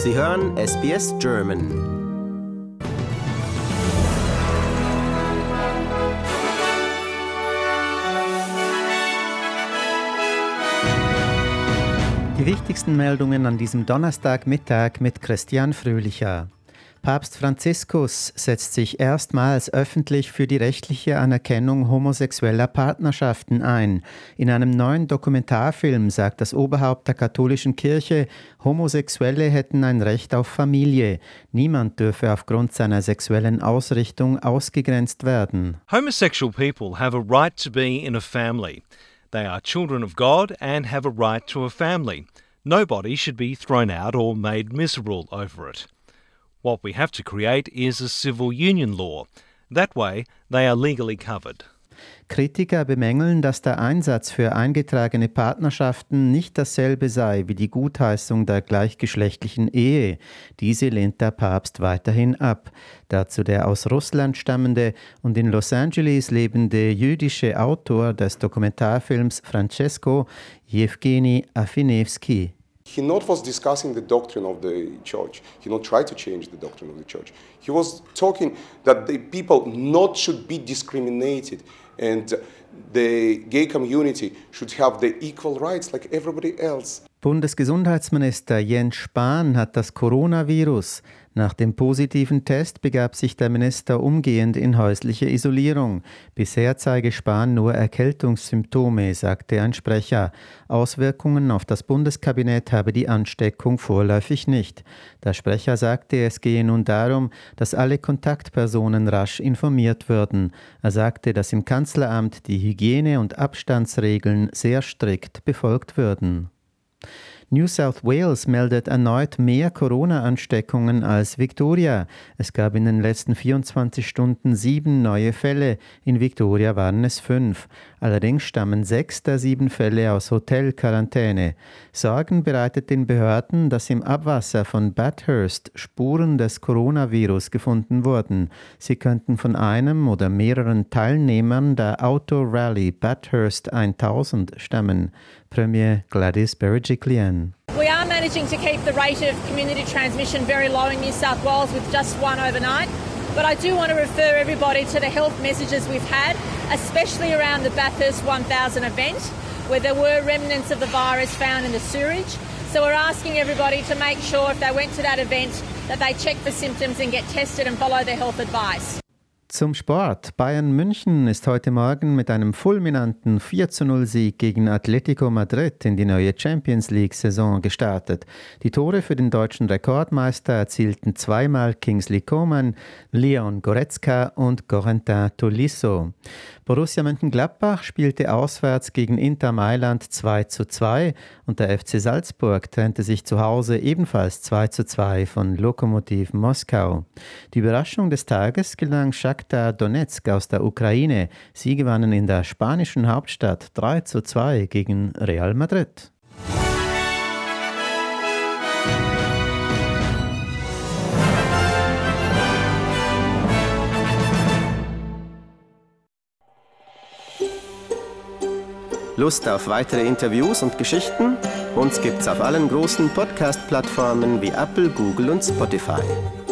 Sie hören SBS German. Die wichtigsten Meldungen an diesem Donnerstagmittag mit Christian Fröhlicher. Papst Franziskus setzt sich erstmals öffentlich für die rechtliche Anerkennung homosexueller Partnerschaften ein. In einem neuen Dokumentarfilm sagt das Oberhaupt der katholischen Kirche, Homosexuelle hätten ein Recht auf Familie. Niemand dürfe aufgrund seiner sexuellen Ausrichtung ausgegrenzt werden. Homosexual people have a right to be in a family. They are children of God and have a right to a family. Nobody should be thrown out or made miserable over it. What we have to create is a civil union law. That way, they are legally covered. Kritiker bemängeln, dass der Einsatz für eingetragene Partnerschaften nicht dasselbe sei wie die Gutheißung der gleichgeschlechtlichen Ehe. Diese lehnt der Papst weiterhin ab. Dazu der aus Russland stammende und in Los Angeles lebende jüdische Autor des Dokumentarfilms Francesco, Yevgeny Afinevsky. He not was discussing the doctrine of the church. He not tried to change the doctrine of the church. He was talking that the people not should be discriminated and the gay community should have the equal rights like everybody else. Bundesgesundheitsminister Jens Spahn hat das Coronavirus. Nach dem positiven Test begab sich der Minister umgehend in häusliche Isolierung. Bisher zeige Spahn nur Erkältungssymptome, sagte ein Sprecher. Auswirkungen auf das Bundeskabinett habe die Ansteckung vorläufig nicht. Der Sprecher sagte, es gehe nun darum, dass alle Kontaktpersonen rasch informiert würden. Er sagte, dass im Kanzleramt die Hygiene- und Abstandsregeln sehr strikt befolgt würden. New South Wales meldet erneut mehr Corona-Ansteckungen als Victoria. Es gab in den letzten 24 Stunden 7 neue Fälle. In Victoria waren es 5. Allerdings stammen 6 der 7 Fälle aus Hotelquarantäne. Sorgen bereitet den Behörden, dass im Abwasser von Bathurst Spuren des Coronavirus gefunden wurden. Sie könnten von einem oder mehreren Teilnehmern der Auto-Rally Bathurst 1000 stammen. Premier Gladys Berejiklian. We are managing to keep the rate of community transmission very low in New South Wales with just 1 overnight. But I do want to refer everybody to the health messages we've had, especially around the Bathurst 1000 event, where there were remnants of the virus found in the sewage. So we're asking everybody to make sure if they went to that event that they check for symptoms and get tested and follow their health advice. Zum Sport. Bayern München ist heute Morgen mit einem fulminanten 4:0-Sieg gegen Atletico Madrid in die neue Champions-League-Saison gestartet. Die Tore für den deutschen Rekordmeister erzielten zweimal Kingsley Coman, Leon Goretzka und Corentin Tolisso. Borussia Mönchengladbach spielte auswärts gegen Inter Mailand 2:2 und der FC Salzburg trennte sich zu Hause ebenfalls 2:2 von Lokomotiv Moskau. Die Überraschung des Tages gelang Shakhtar Donetsk aus der Ukraine. Sie gewannen in der spanischen Hauptstadt 3:2 gegen Real Madrid. Lust auf weitere Interviews und Geschichten? Uns gibt's auf allen großen Podcast-Plattformen wie Apple, Google und Spotify.